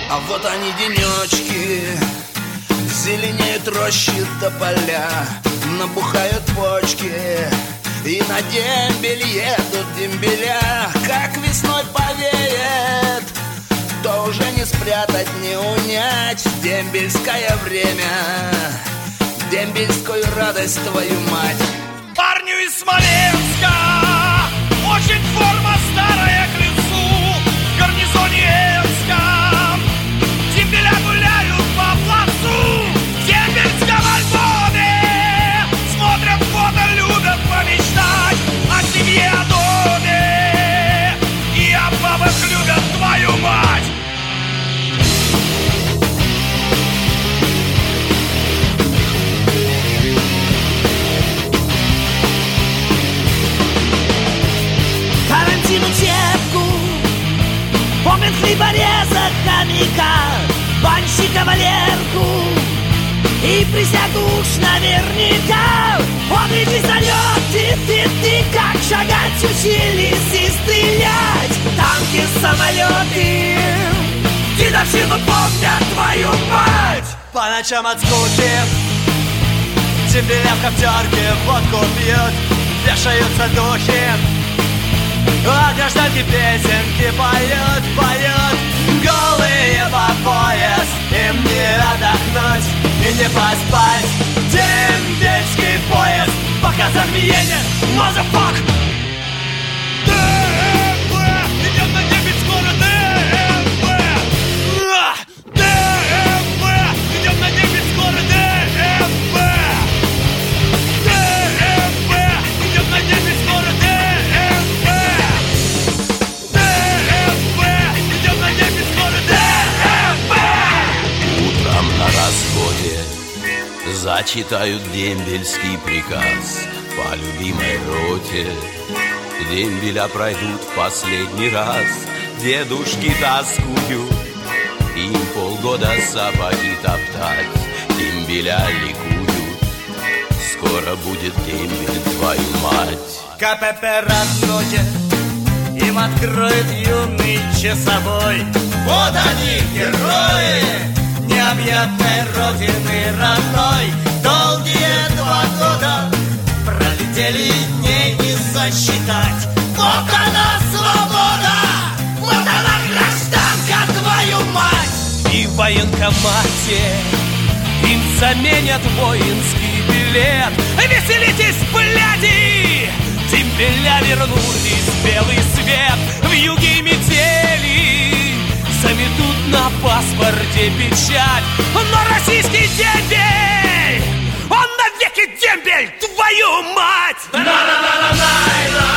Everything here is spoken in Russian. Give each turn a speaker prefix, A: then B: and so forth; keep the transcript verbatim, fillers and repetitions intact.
A: А вот они денечки, зеленеют рощи тополя, набухают почки, и на дембель едут дембеля. Как весной повеет, то уже не спрятать, не унять дембельское время, дембельскую радость, твою мать.
B: Парню из Смоленска очень форма старая к лицу. В гарнизоне Энском дембеля гуляют по плацу. В дембельском альбоме смотрят фото, любят помечтать о семье, о доме и о бабах, любят твою мать.
C: Тарантину чепку, помнит хлебореза хомяка, банщика Валерку и присягу уж наверняка. Он ведь залет, ты-ты-ты, как шагать учились и стрелять. Танки, самолеты, дедовщину помнят, твою мать.
D: По ночам от скуки дембеля в коптерке водку пьют, вешаются духи, а гражданки песенки поют, поют. Голые по пояс, им не отдохнуть и не поспать. Дембельский поезд, показан Виене, motherfuck.
B: ДМВ, идет на дембель скоро, ДМВ. ДМВ, идет на дембель скоро, ДМВ. ДМВ, идет на дембель скоро, ДМВ. ДМВ, идет на дембель скоро, ДМВ.
A: Утром на расходе зачитают дембельский приказ по любимой роте. Дембеля пройдут в последний раз, дедушки тоскуют, им полгода сапоги топтать, дембеля ликуют. Скоро будет дембель, твою мать.
D: КПП родное им откроет юный часовой. Вот они, герои необъятной родины родной. Долгие два года пролетели, дней не сосчитать. Вот она свобода, вот она гражданка, твою мать.
B: И в военкомате им заменят воинский билет. Веселитесь, бляди! Дембеля вернулись в белый свет. В юге метели заметут на паспорте печать. Но российский дембель, он навеки дембель, твою мать!
D: На-на-на-на-на-на.